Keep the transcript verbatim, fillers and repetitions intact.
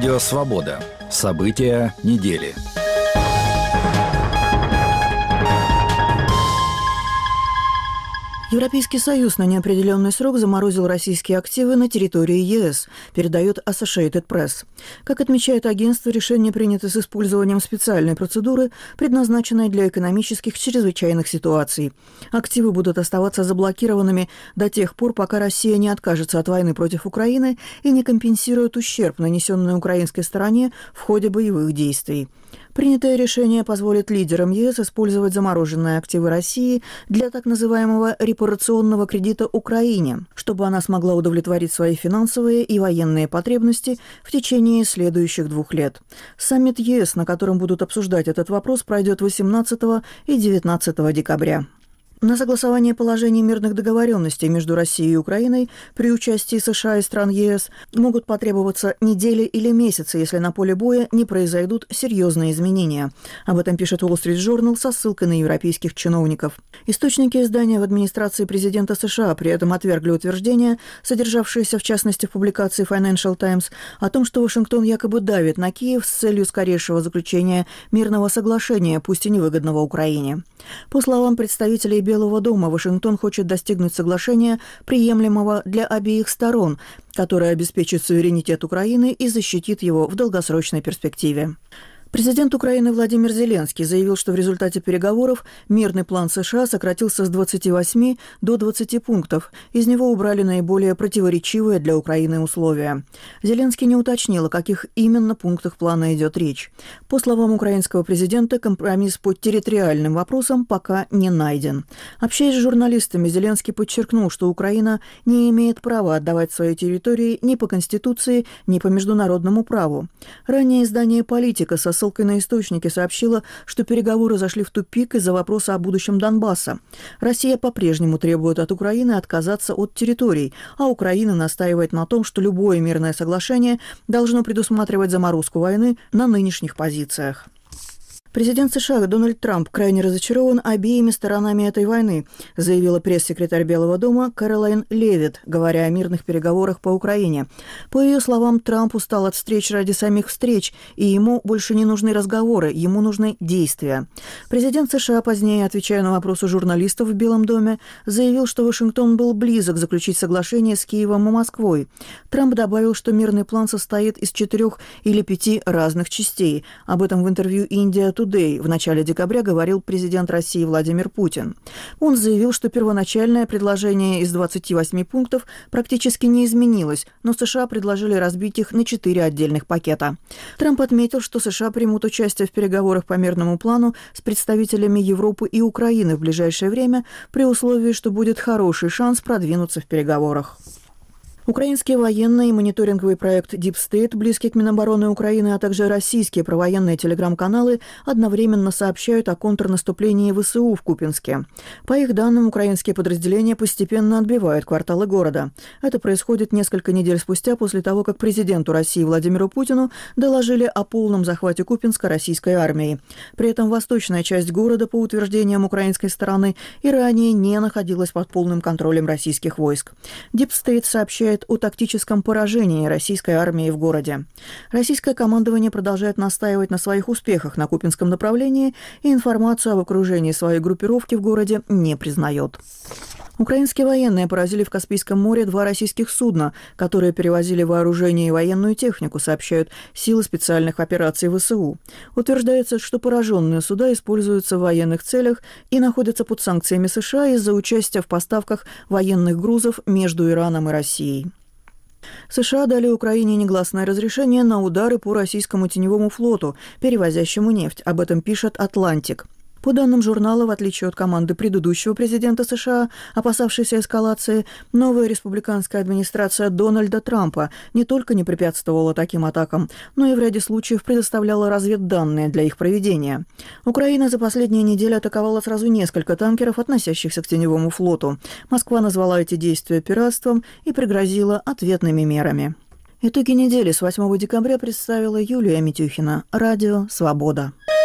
Радио «Свобода». События недели. Европейский Союз на неопределенный срок заморозил российские активы на территории ЕС, передает Associated Press. Как отмечает агентство, решение принято с использованием специальной процедуры, предназначенной для экономических чрезвычайных ситуаций. Активы будут оставаться заблокированными до тех пор, пока Россия не откажется от войны против Украины и не компенсирует ущерб, нанесенный украинской стороне в ходе боевых действий. Принятое решение позволит лидерам ЕС использовать замороженные активы России для так называемого репарационного кредита Украине, чтобы она смогла удовлетворить свои финансовые и военные потребности в течение следующих двух лет. Саммит ЕС, на котором будут обсуждать этот вопрос, пройдет восемнадцатого и девятнадцатого декабря. На согласование положений мирных договоренностей между Россией и Украиной при участии США и стран ЕС могут потребоваться недели или месяцы, если на поле боя не произойдут серьезные изменения. Об этом пишет Wall Street Journal со ссылкой на европейских чиновников. Источники издания в администрации президента США при этом отвергли утверждения, содержавшиеся в частности в публикации Financial Times, о том, что Вашингтон якобы давит на Киев с целью скорейшего заключения мирного соглашения, пусть и невыгодного Украине. По словам представителей Белого дома, Вашингтон хочет достигнуть соглашения, приемлемого для обеих сторон, которое обеспечит суверенитет Украины и защитит его в долгосрочной перспективе. Президент Украины Владимир Зеленский заявил, что в результате переговоров мирный план США сократился с двадцати восьми до двадцати пунктов. Из него убрали наиболее противоречивые для Украины условия. Зеленский не уточнил, о каких именно пунктах плана идет речь. По словам украинского президента, компромисс по территориальным вопросам пока не найден. Общаясь с журналистами, Зеленский подчеркнул, что Украина не имеет права отдавать свои территории ни по Конституции, ни по международному праву. Ранее издание «Политика» со ссылкой на источники сообщила, что переговоры зашли в тупик из-за вопроса о будущем Донбасса. Россия по-прежнему требует от Украины отказаться от территорий, а Украина настаивает на том, что любое мирное соглашение должно предусматривать заморозку войны на нынешних позициях. Президент США Дональд Трамп крайне разочарован обеими сторонами этой войны, заявила пресс-секретарь Белого дома Кэролайн Левитт, говоря о мирных переговорах по Украине. По ее словам, Трамп устал от встреч ради самих встреч, и ему больше не нужны разговоры, ему нужны действия. Президент США, позднее отвечая на вопросы журналистов в Белом доме, заявил, что Вашингтон был близок заключить соглашение с Киевом и Москвой. Трамп добавил, что мирный план состоит из четырех или пяти разных частей. Об этом в интервью «Индия Today» в начале декабря говорил президент России Владимир Путин. Он заявил, что первоначальное предложение из двадцати восьми пунктов практически не изменилось, но США предложили разбить их на четыре отдельных пакета. Трамп отметил, что США примут участие в переговорах по мирному плану с представителями Европы и Украины в ближайшее время при условии, что будет хороший шанс продвинуться в переговорах. Украинские военные и мониторинговый проект Deep State, близкий к Минобороны Украины, а также российские провоенные телеграм-каналы одновременно сообщают о контрнаступлении ВСУ в Купянске. По их данным, украинские подразделения постепенно отбивают кварталы города. Это происходит несколько недель спустя после того, как президенту России Владимиру Путину доложили о полном захвате Купянска российской армией. При этом восточная часть города, по утверждениям украинской стороны, и ранее не находилась под полным контролем российских войск. Deep State сообщает о тактическом поражении российской армии в городе. Российское командование продолжает настаивать на своих успехах на Купянском направлении и информацию об окружении своей группировки в городе не признает. Украинские военные поразили в Каспийском море два российских судна, которые перевозили вооружение и военную технику, сообщают силы специальных операций ВСУ. Утверждается, что пораженные суда используются в военных целях и находятся под санкциями США из-за участия в поставках военных грузов между Ираном и Россией. США дали Украине негласное разрешение на удары по российскому теневому флоту, перевозящему нефть. Об этом пишет «Атлантик». По данным журнала, в отличие от команды предыдущего президента США, опасавшейся эскалации, новая республиканская администрация Дональда Трампа не только не препятствовала таким атакам, но и в ряде случаев предоставляла разведданные для их проведения. Украина за последние недели атаковала сразу несколько танкеров, относящихся к теневому флоту. Москва назвала эти действия пиратством и пригрозила ответными мерами. Итоги недели с восьмого декабря представила Юлия Митюхина. Радио «Свобода».